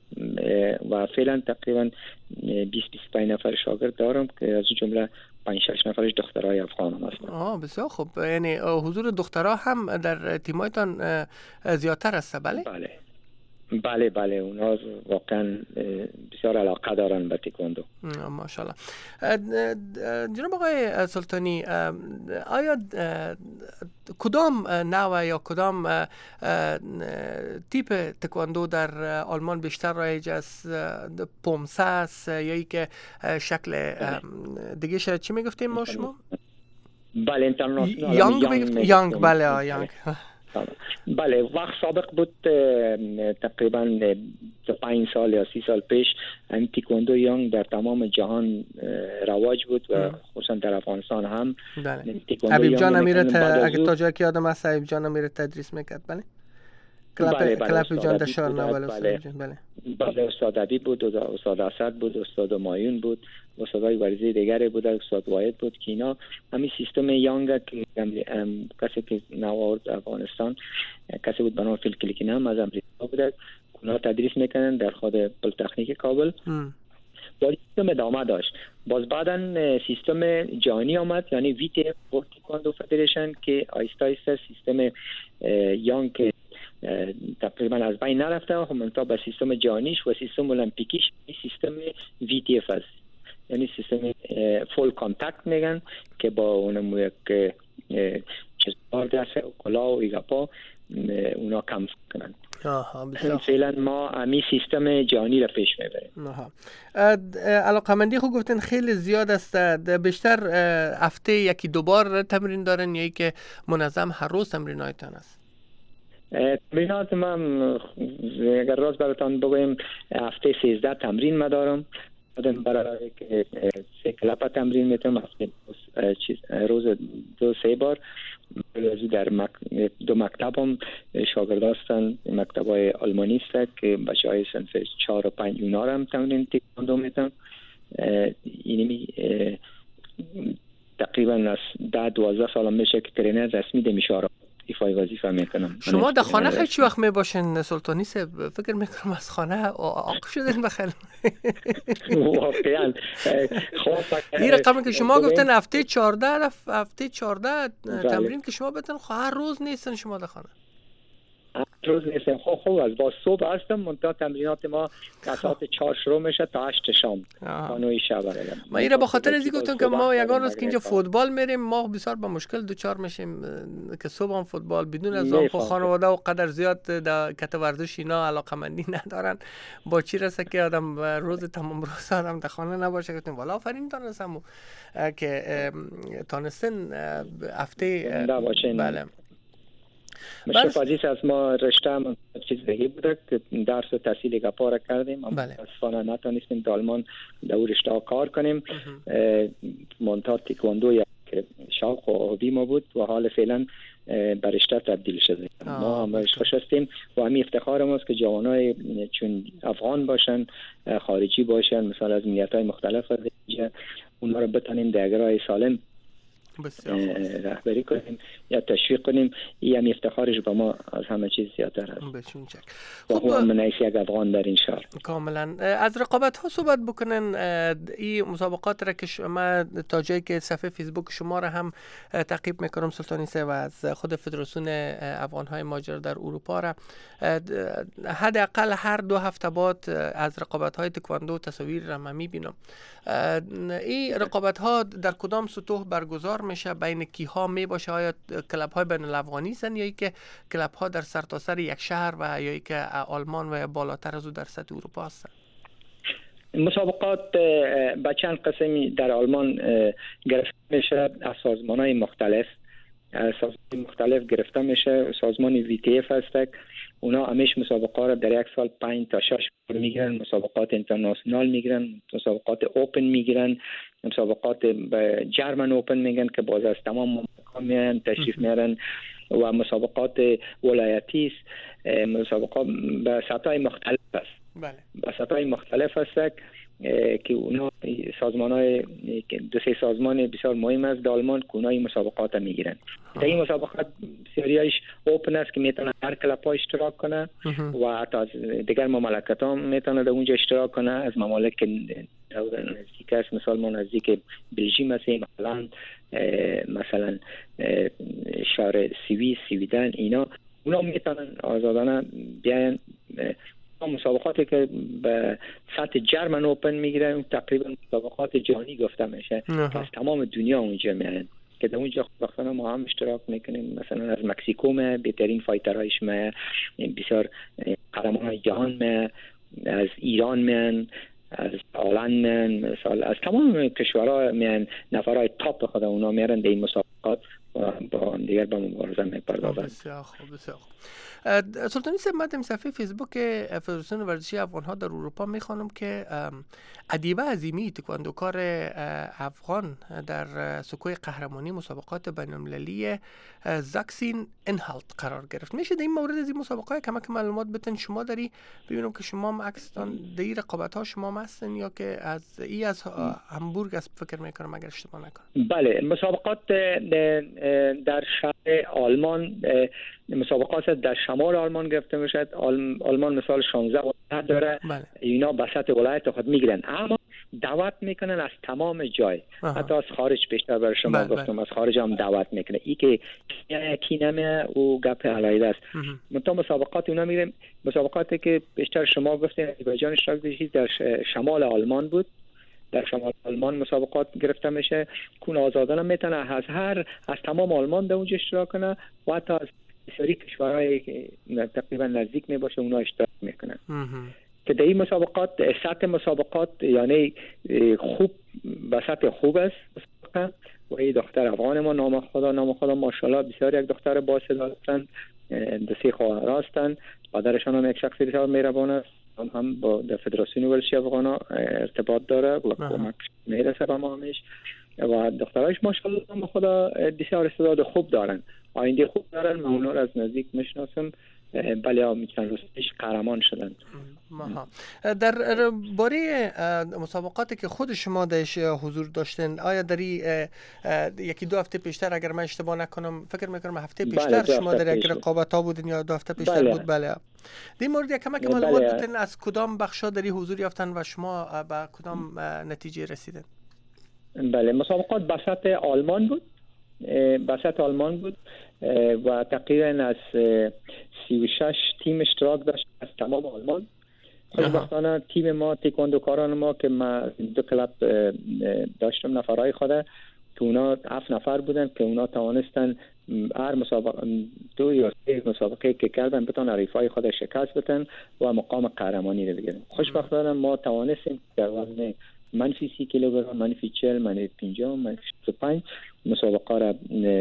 و فعلا تقریبا بیست بیست و پنج نفر شاگرد دارم که از جمله پنج شش نفرش دخترای افغان هم هستن. آه بسیار خوب. یعنی حضور دخترها هم در تیمایتان زیادتر است بله؟ بله بله بله اونها واقعا بسیار علاقه دارن به تکواندو. ماشاءالله. جناب آقای سلطانی آیا کدام نوع یا کدام تیپ تکواندو در آلمان بیشتر رایج است؟ پومسه است یا ای که شکل دیگه شاید چی میگفتیم ما شما؟ بله اینترنشنال یانگ میگفتیم یانگ بله یانگ. بله وقت سابق بود تقریبا پنج سال یا سی سال پیش این تکواندو یانگ در تمام جهان رواج بود و خصوصا در افغانستان هم. حبیب جان امیرت اگه تا جایی که یادم هست حبیب جان امیرت تدریس میکرد بله؟ کلاب بله بله کلاب جان دشار نوال بله بله بله استاد عبید بود، استاد اسد بود، استاد مایون بود، استادای ورزشی دیگری بود، استاد واحد بود که اینا همین سیستم یانگ که کسی که نوارد افغانستان کسی بود به نام فیل کلیکینام از امریکا بود، اونا تدریس میکنن در خود پلی‌تکنیک کابل. با سیستم ادامه داشت. باز بعدن سیستم جهانی آمد یعنی وی تی اف ورلد تکواندو فدریشن که آیسته آیسته سیستم یانگ تقریبا از بین نرفته و منتها به سیستم جهانیش و سیستم المپیکیش سیستم وی تی اف است یعنی سیستم فول کانتکت میگن که با اونم یک چسبار دسته و کلا و ایگاپا اونا کم کنن. فعلا ما امی سیستم جهانی را پیش میبریم. علاقمندی خود گفتن خیلی زیاد است، بیشتر هفته یکی دو بار تمرین دارن یا ای که منظم هر روز تمرین هایتان است؟ تمرینات من اگر راست براتان بگویم هفته سیزده تمرین ما دارم. برای که سه کلاب تمرین میتونم هفته روز دو سه بار در مک... دو مکتب هم شاگرد هستن، مکتب های آلمانی است که بچه های صنف چهار و پنج اونا هم تمرین تکواندو میتونم. اینمی تقریبا از ده دوازده سال میشه که ترینر رسمی دمیشاره ایفای وظیفه میکنم. شما در خانه خیلی چی وقت میباشین سلطانی صاحب؟ فکر میکنم از خانه آق شدین بخیر. واقعا این رقمی که شما گفتن هفته چهارده هفته چهارده تمرین که شما بتن هر روز نیستن شما در خانه؟ روز نیستم. خب خب از با صبح هستم منتها تمرینات ما ساعت چهار شروع میشه تا هشت شام تا نه شب. ما این را به خاطر از گفتم که ما یگان روز که اینجا فوتبال میریم ما بسیار با مشکل دوچار میشیم که صبح هم فوتبال بدون از آن خانواده و قدر زیاد در کت ورزش اینا علاقمندی ندارن. با چی رسه که آدم روز تمام روز آدم در خانه نباشه. گفتیم والا آفرین تانستم که تانستن هفته بله مشرف عزیز از ما رشته هم چیز دیگه بوده که درس و تحصیل گپا کردیم اما اصفانه نتانستیم در آلمان در او رشته ها کار کنیم. منتها تکواندو یک شوق و هابی ما بود و حال فعلا به رشته تبدیل شده. ما هم خوش هستیم و همین افتخار ماست که جوانای چون افغان باشن خارجی باشن مثلا از ملیت های مختلف از اینجا اونا رو بتانیم در راه سالم رهبری کنیم یا تشویق کنیم. این هم افتخارش به ما از همه چیز زیادتر است. بسیار چک. خب من یک افغان در این شهر. کاملا. از رقابت ها صحبت بکنن. این مسابقات را که شما تا جایی که صفحه فیسبوک شما را هم تعقیب میکنم سلطانی سه و از خود فدراسیون افغان های مهاجر در اروپا را حداقل هر دو هفته بعد از رقابت های تکواندو تصاویر را من میبینم. این رقابت ها در کدام سطوح برگزار میشه؟ بین کیها می باشه؟ آیا کلب های بین الافغانی هستند یا که کلب ها در سرتاسر یک شهر و یا که آلمان و بالاتر از او در سطح اروپا هستند؟ مسابقات به چند قسمی در آلمان گرفته میشه از سازمان های مختلف. از سازمان مختلف گرفته میشه. سازمان وی تی اف هست، اونا همیشه مسابقات را در یک سال پنج تا شش بار میگیرن. مسابقات اینترنشنال میگیرن، مسابقات اوپن میگیرن، مسابقات جرمن اوپن میگن که باز از تمام مملکت میان تشریف میارن و مسابقات ولایتی است. مسابقات به سطح مختلف است. بله. به سطح مختلف است که اونا سازمان‌های دو سه سازمان بسیار مهم است در آلمان که اونا این مسابقات میگیرن. در این مسابقات بسیاریش اوپن است که میتونه هر کلاب اشتراک کنه و حتی از دیگر مملکت هم میتونه در اونجا اشتراک کنه. از ممالک نزدیک است، مثال ما نزدیک بلژیم است، مثلا مثلا شهر سوئیس، سویدن، اینا اونا میتونن آزادانه بیاین. مسابقاتی که به سطح جرمن اوپن میگیرن تقریبا مسابقات جهانی گفته میشه که از تمام دنیا اونجا میان که در اونجا وقتا ما هم اشتراک میکنیم. مثلا از مکزیکو می بهترین فایترهایش می، بسیار قهرمانای جهان می، از ایران میان، از هلند میان، مثلا از تمام کشورها میان نفرای تاپ خود اونا میارن در این مسابقات و با دیگر با مبارزه میپردازن. بسیار خوب، بسیار خوب. سلطانی صاحب، من در صفحه فیسبوک فدراسیون ورزشی افغان ها در اروپا میخوانم که ادیبه عظیمی تکواندوکار افغان در سکوی قهرمانی مسابقات بین المللی زاکسین انهالت قرار گرفت. میشه در این مورد از این مسابقات کمک معلومات بتن شما داری؟ ببینم که شما هم عکسان در این رقابت ها شما هستن یا که از ای از همبورگ از فکر میکنم اگر اشتباه نکنم. بله، مسابقات در شهر آلمان مسابقات در شمال آلمان گرفته میشد. آلمان مثال شانزده ولایت داره. بله. اینا به سطح ولایت خود میگیرن اما دعوت میکنن از تمام جای. آها. حتی از خارج بیشتر برای شما بله گفتم بله. از خارج هم دعوت میکنه. ای که کی نمیه او گپ علایده است. منتها مسابقات اونا میگیرن مسابقاتی که بیشتر شما گفتین آذربایجان اشتراک داشتید در شمال آلمان بود. در شمال آلمان مسابقات گرفته میشه. کون آزادانه میتونه از هر از تمام آلمان در اونجا اشتراک کنه و حتی از بسیاری کشورهایی که تقریبا نزدیک می باشه اونا اشتراک میکنن که در این مسابقات سطح مسابقات یعنی خوب به سطح خوب است و این دختر افغان ما نام خدا نام خدا ماشاءالله بسیار یک دختر با صدا هستند. دو سه خواهر هستند. مادرشان هم یک شخص بسیار مهربان است. هم هم با در فدراسیون ورزشی افغان ها ارتباط داره و کمک میرسه به ما همیش و دخترایش ماشاءالله نام خدا بسیار استعداد خوب دارن. آینده خوب دارن. من اونا رو از نزدیک میشناسم. بله میتونن روزش قهرمان شدن. در باره مسابقاتی که خود شما درش حضور داشتین آیا در یکی دو هفته پیشتر اگر من اشتباه نکنم فکر میکنم هفته پیشتر بله شما در یک رقابت ها بودین یا دو هفته پیشتر بله. بود؟ بله. در مورد یک کمک معلومات بله. بدین از کدام بخشا در حضور یافتن و شما به کدام نتیجه رسیدین؟ بله مسابقات به سطح آلمان بود. به سطح آلمان بود و تقریبا از سی و شش تیم اشتراک داشت از تمام آلمان. خوشبختانه تیم ما تکواندوکاران ما که ما دو کلاب داشتم نفرای خوده که اونا هفت نفر بودن که اونا توانستن هر مسابقه دو یا سه مسابقه که کردن بتون حریفای خود شکست بدن و مقام قهرمانی رو بگیرن. خوشبختانه ما توانستیم در وزن منفی سی کیلوگرم، منفی چهل، منفی پنجاه، منفی سی و پنج مسابقه را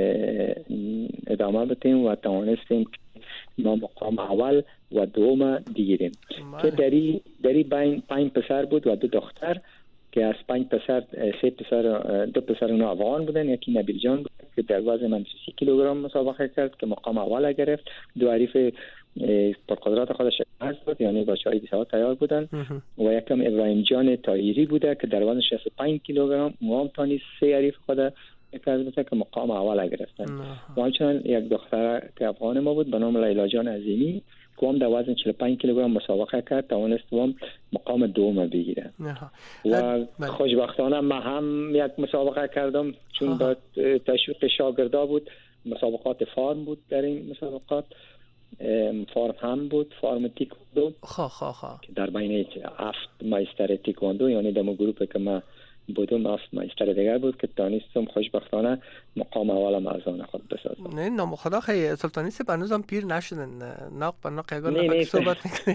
ادامه بدیم و توانستیم ما مقام اول و دوم بگیریم که دری دری بین پنج پسر بود و دو دختر که از پنج پسر سه پسر دو پسر اونا افغان بودن. یکی نبیل جان بود که در وزن منفی سی کیلوگرم مسابقه کرد که مقام اول گرفت. دو حریف پرقدرت خودش شکست بود یعنی بچه‌های بسیار تیار بودن و یکم ابراهیم جان طاهری بوده که در وزن شصت و پنج کیلوگرم او هم تانی سه حریف خود میکرد که مقام اول گرفتن و همچنان یک دختر که افغان ما بود به نام لیلا جان عظیمی که هم در وزن چهل و پنج کیلوگرم مسابقه کرد توانست هم مقام دوم بگیره و خوشبختانه ما هم یک مسابقه کردم چون با تشویق شاگردا بود. مسابقات فارم بود در این مسابقات، فارم هم بود، فارم تیکواندو خواه خواه خواه که در بین هفت مایستر تیکواندو، یعنی در گروه که ما بودم هفت مایستر دیگر بود که دانستم خوشبختانه مقام اولم از آن خود بسازم. نه نام خدا خیلی سلطانی سی بنوزم پیر نشدن، ناق با ناق اگر نفت صحبت میکنی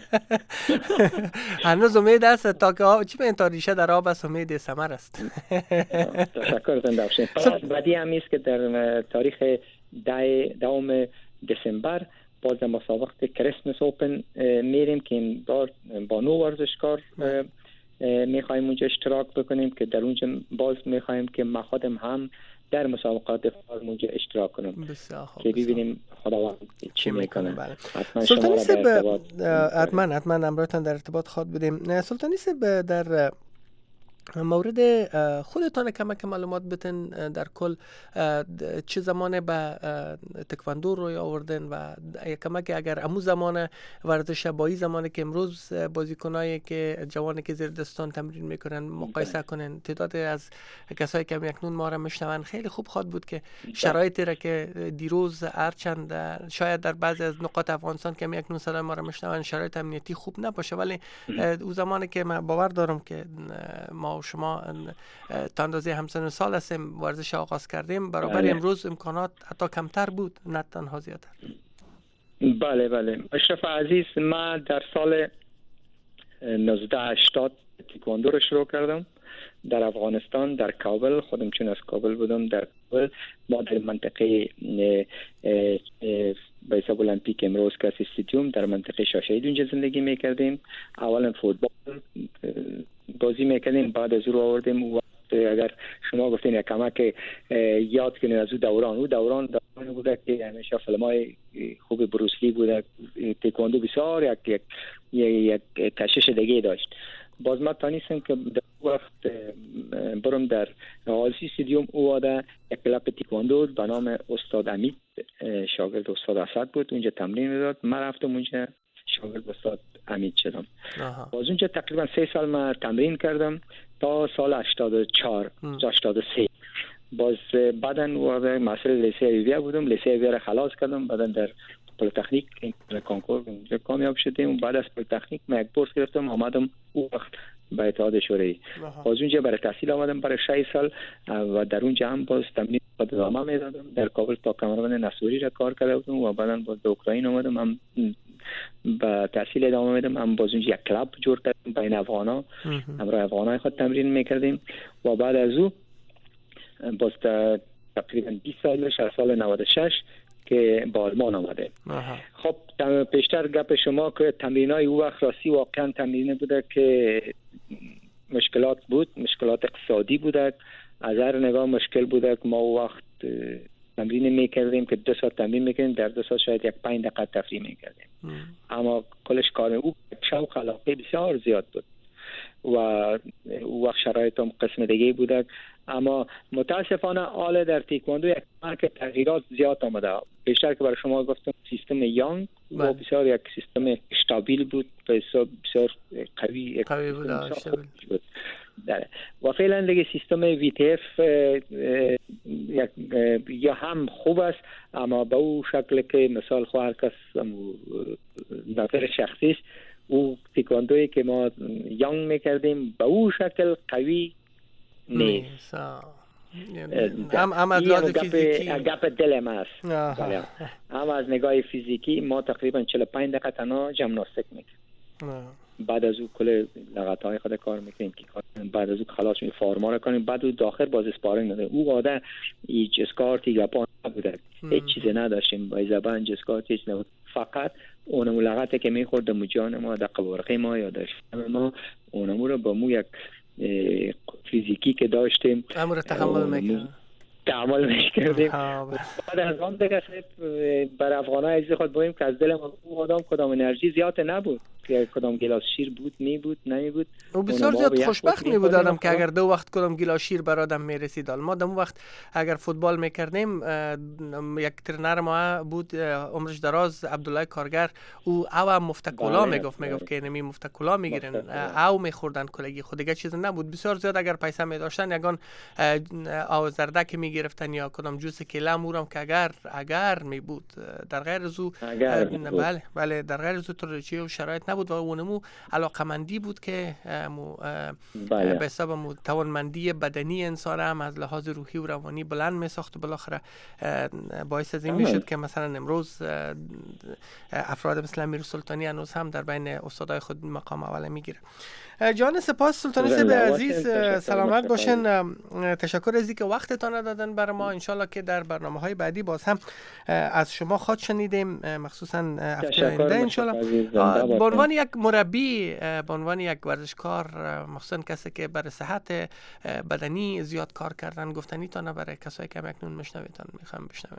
هنوز امید است تا که آب چی به این تاریشه در آب است امید سمر است. تشکر زنده باشین. بعدی هم است که در تاریخ دوم دسامبر باز در مسابقه کریسمس اوپن میریم که این بار با نو ورزشکار میخوایم اونجا اشتراک بکنیم که در اونجا باز میخوایم که ما خودم هم در مسابقات فارم اونجا اشتراک کنم که ببینیم خداوند چی میکنه. سلطانی سب حتما حتما امرایتان در ارتباط خواد بودیم. سلطانی سب در مورد خودتان کمک معلومات بتن در کل چه زمانه به تکواندو روی آوردن و کمک اگر امو زمان ورزش با این زمانه که امروز بازیکنایی که جوانی که زیر دستان تمرین میکنن مقایسه کنن، تعداد از کسایی که اکنون ما را میشنون خیلی خوب خواد بود که شرایطی را که دیروز هرچند شاید در بعضی از نقاط افغانستان که اکنون صدای ما را میشنون شرایط امنیتی خوب نباشه، ولی اون زمانی که من باور دارم که ما و شما تا اندازه همسن سال هستیم ورزش آغاز کردیم برابر امروز امکانات حتی کمتر بود نه تنها زیادتر. بله بله اشرف عزیز، ما در سال نوزده هشتاد تکواندو رو شروع کردم در افغانستان، در کابل. خودم چون از کابل بودم در کابل ما در منطقه به حساب المپیک امروز که استادیوم در منطقه شاشهید اونجا زندگی میکردیم. اولا فوتبال بازی میکردیم، بعد از رو آوردیم و اگر شما گفتین یک کمک یاد کنین از او دوران او دوران دوران بوده که همیشه فیلم‌های خوب بروسلی بوده، تکواندو بسیار یک یک یک کشش دیگه داشت. باز ما تانیستم که در وقت برم در آزی استادیوم او واده یک کلاب تکواندو به نام استاد امید شاگرد استاد اسد بود اونجا تمرین میداد. من رفتم اونجا شاگرد استاد امید شدم. باز اونجا تقریبا سه سال من تمرین کردم تا سال هشتاد و چهار تا هشتاد و سه. باز بعدن وارد مسیر لیسه ایویا بودم، لیسه ایویا را خلاص کردم، بعدن در پلیتکنیک کنکور اونجا کامیاب شدیم و بعد از پلیتکنیک من یک بورس گرفتم آمدم اون وقت به اتحاد شوروی. باز اونجا برای تحصیل آمدم برای شش سال و در اونجا هم باز تمرین خود ادامه میدادم. در کابل تا کامران نصوری را کار کرده بودم و بعدن باز به اوکراین آمدم هم با تحصیل ادامه میدم. هم باز اونجا یک کلاب جور کردیم بین افغانا، همراه افغانای خود تمرین میکردیم و بعد از او باز تقریبا بیست سال از سال نود و شش که با آلمان آمده. خب پیشتر گپ شما که تمرینای او وقت راستی واقعا تمرین بوده که مشکلات بود، مشکلات اقتصادی بوده، از هر نگاه مشکل بوده که ما او وقت تمرین میکردیم که دو ساعت تمرین میکردیم، در دو ساعت شاید یک پنج دقیقه تفریح میکردیم، اما کلش کار او شوق علاقه بسیار زیاد بود و او وقت شرایط هم قسم دیگه بوده. اما متاسفانه حال در تکواندو یک مرکز تغییرات زیاد آمده. بیشتر که برای شما گفتم سیستم یانگ و بسیار یک سیستم استابیل بود، بسیار بسیار قوی قوی بود, بود. و فعلا دیگه سیستم وی تی اف یا هم خوب است اما به او شکل که مثال خو هر کس نظر شخصی است، او تکواندویی که ما یانگ میکردیم به او شکل قوی نیست. هم هم از لحاظ فیزیکی گپ دل ما است. هم از نگاه فیزیکی ما تقریبا چهل و پنج دقیقه تنها ژیمناستیک میکنیم، بعد از او کل لغت‌های خود کار میکنیم که بعد از او خلاص می فارما رو کنیم، بعد او داخل باز اسپارینگ نده. او واده هیچ اسکارتی گپان نبوده، هیچ چیزی نداشتیم، با زبان اسکارت هیچ نبود، فقط اونم لغتی که میخورد مو جان ما در قبرقه ما یا داشت ما اونم رو با مو یک فیزیکی که داشتیم امر تحمل میکنه تعامل میکردیم. بعد از آن دیگه بر افغان‌ها عزیز خود بگیم که از دل ما آدم کدام انرژی زیاد نبود که کدام گلاس شیر بود می بود نمی بود و بسیار زیاد خوشبخت می بود آدم که اگر دو وقت کدام گلاس شیر بر آدم می رسید. ما دم وقت اگر فوتبال میکردیم یک ترنر ما بود عمرش دراز عبدالله کارگر او او مفتکولا میگفت میگفت که نمی مفتکولا میگیرن او میخوردن کلگی خود دیگه چیز نبود. بسیار زیاد اگر پیسه می داشتن یگان آو زردک می گرفتن یا کدام جوس کیله مورم که اگر اگر می بود در غیر از او بله بله در غیر از او ترچی و شرایط نبود و اونمو علاقمندی بود که مو به حساب مو توانمندی بدنی انسان هم از لحاظ روحی و روانی بلند می ساخت و بالاخره باعث از این میشد که مثلا امروز افراد مثل امیر سلطانی هنوز هم در بین استادای خود مقام اول میگیره. جان سپاس سلطانی صاحب عزیز، سلامت باشین. تشکر از اینکه وقتتان دادن برای ما. انشالله که در برنامه‌های بعدی باز هم از شما خواهد شنیدیم، مخصوصا هفته آینده انشالله. به عنوان یک مربی، به عنوان یک ورزشکار، مخصوصا کسی که برای صحت بدنی زیاد کار کردن، گفتنیتان برای کسایی که اکنون میشنویدن میخوام بشنویم.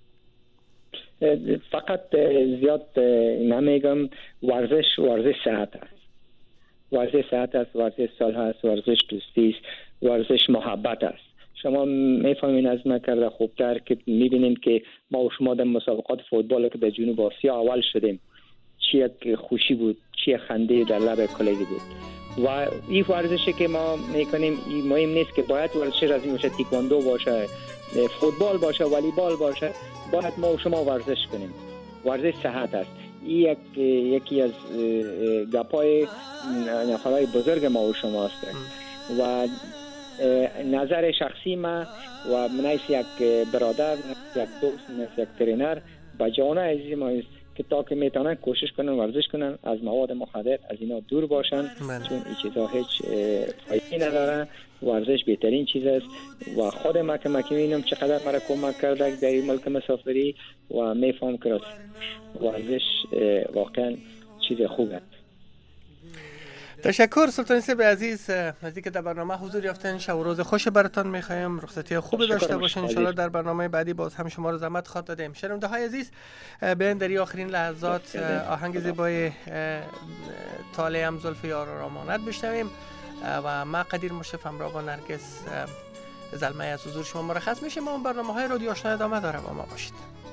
فقط زیاد نمیگم، ورزش ورزش صحت است. ورزش صحت است، ورزش صلح است، ورزش دوستی است، ورزش محبت است. شما میفهمین از ما کرده خوبتر که میبینید که ما و شما در مسابقات فوتبال که در جنوب آسیا اول شدیم، چی یک خوشی بود، چی خنده در لب کلیگی بود. و این ورزشی که ما میکنیم این مهم نیست که باید ورزش از این باشه، تیکواندو باشه، فوتبال باشه، والیبال باشه، باید ما و شما ورزش کنیم. ورزش صحت است. یک یکی از گپای نفرای بزرگ ما و شما است و نظر شخصی ما و منیس یک برادر، یک دوست، یک ترینر با جوانای عزیز ما است که تا که میتونن کوشش کنن ورزش کنن، از مواد مخدر از اینا دور باشن من. چون این چیزا هیچ فایده نداره. ورزش بهترین چیز است و خود ما که ما میبینم چقدر مرا کمک کرده در این ملک مسافری و میفهم که ورزش واقعا چیز خوب است. تشکر سلطانی صاحب عزیز از اینکه در برنامه حضور یافتین. شب و روز خوش براتون میخوایم، رخصتی خوبی داشته باشین. ان شاءالله در برنامه بعدی باز هم شما رو زحمت خواهد دادیم. شنونده های عزیز، بیاین در این آخرین لحظات آهنگ زیبای طالع هم زلف یار را ماند بشنویم و ما قدیر مشرف همراه با نرگس زلمه از حضور شما مرخص میشیم. ما برنامه های رادیو آشنا ادامه داره، با ما باشید.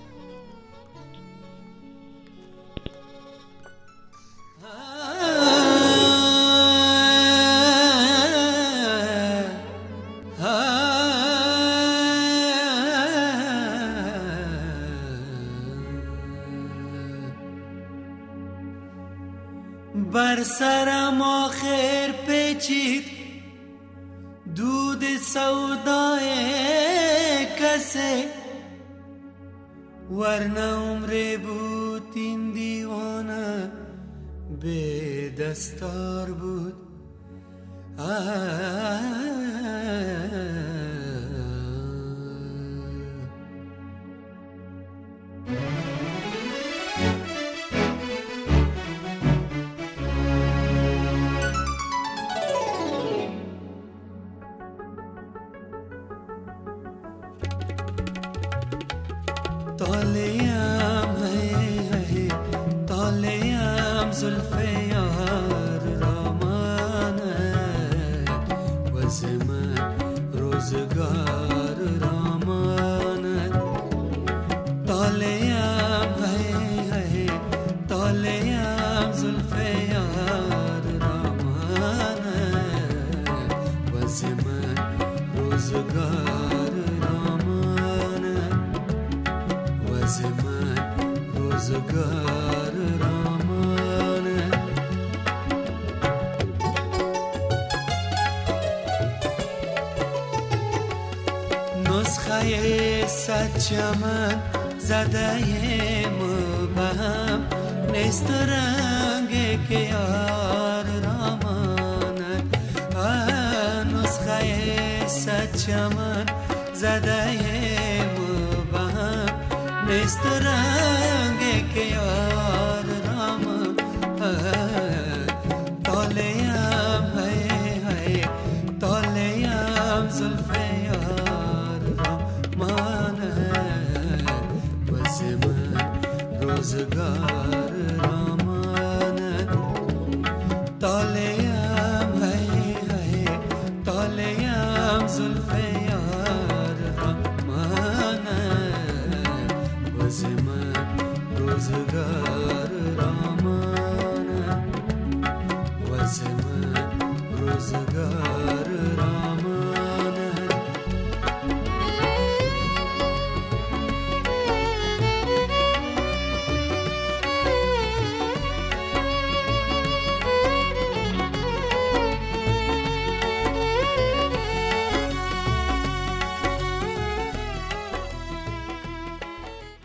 بر سرم آخر پیچید دود سودای کسی، ورنه عمر بود این دیوانه به دستار بود. طالعم هی طالعم زلف یار را ماند و زمان روزگار را ماند. طالعم هی طالعم زلف یار را ماند و زمان روزگار را ماند و زمان روزگار را ماند. نسخه صد چمن زده مبهم نیست رنگ که یار را ماند. نسخه صد چمن زده مبهم نیست رنگ که یار را ماند. طالعم هی هی طالعم زلف یار را روزگار